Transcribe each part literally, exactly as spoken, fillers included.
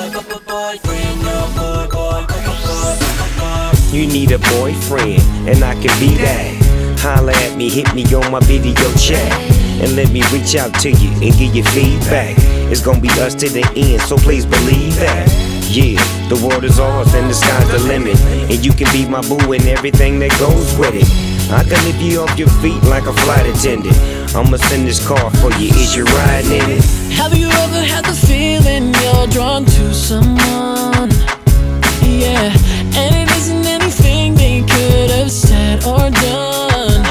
You need a boyfriend, and I can be that. Holla at me, hit me on my video chat, and let me reach out to you and give you feedback. It's gonna be us to the end, so please believe that. Yeah, the world is ours and the sky's the limit, and you can be my boo and everything that goes with it. I can lift you off your feet like a flight attendant. I'ma send this car for you, is you riding in it? Have you ever had the feeling you're drawn to someone? Yeah, and it isn't anything they could have said or done.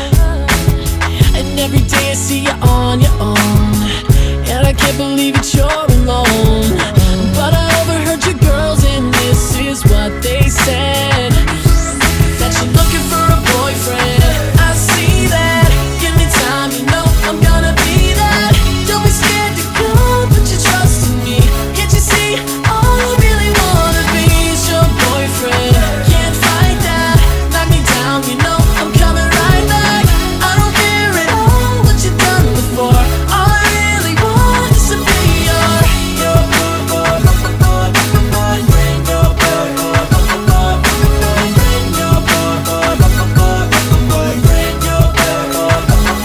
And every day I see you on your own, and I can't believe that you're alone. But I overheard your girls, and this is what they said: that you're looking for a boyfriend. I see that. Give me time, you know I'm gonna be that. Don't be scared to come, put your trust in me. Can't you see? All I really wanna be is your boyfriend. Can't fight that. Knock me down, you know I'm coming right back. I don't care at all what you've done before. All I really want is to be your your boy, boy, boy, boy, boy, bring your boy, boy, boy, boy, bring your boy, boy, boy, boy, bring your boy, boy,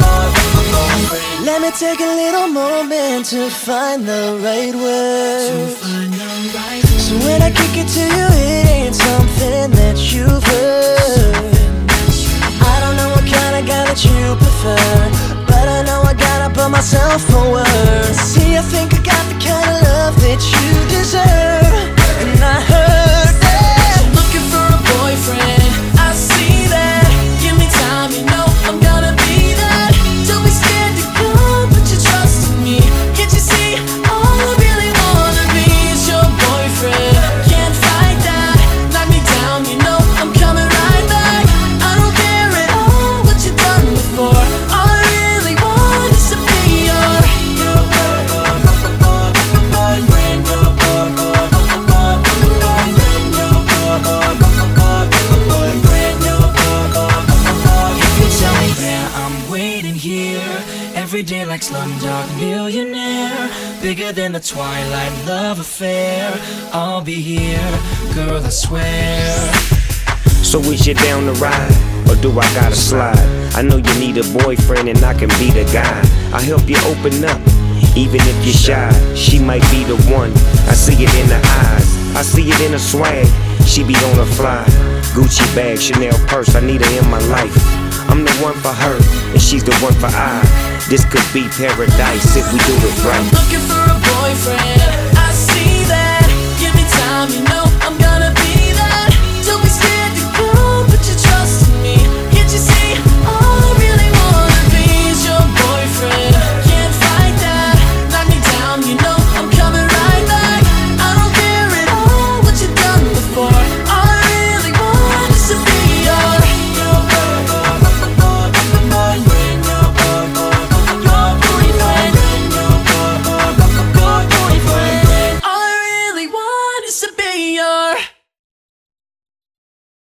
boy. Let me take a little moment to find the right word. So when I kick it to you, it ain't something that you've heard. I don't know what kind of guy that you prefer, but I know I gotta put myself forward. See, I think I got the kind of love that you deserve. And I heard that you're looking for a boyfriend. I see that. Give me time, you know I'm gonna be that. Don't be scared to come, put your trust in me. Can't you see? All I really wanna be is your boyfriend. Can't fight that. Knock me down, you know I'm coming right back. I don't care at all what you've done before. All I really want is to be your your boy, boy, boy, boy, boy, bring your boy, boy, boy, boy, bring your boy, boy, boy, boy, bring your boy, boy, boy. If you tell me where I'm waiting here, every day like Slumdog Millionaire, bigger than the Twilight love affair. I'll be here, girl, I swear. So is you down to ride, or do I gotta slide? I know you need a boyfriend and I can be the guy. I help you open up, even if you're shy. She might be the one, I see it in her eyes, I see it in her swag. She be on her fly, Gucci bag, Chanel purse, I need her in my life. I'm the one for her, and she's the one for I. This could be paradise if we do it right. I'm looking for a boyfriend.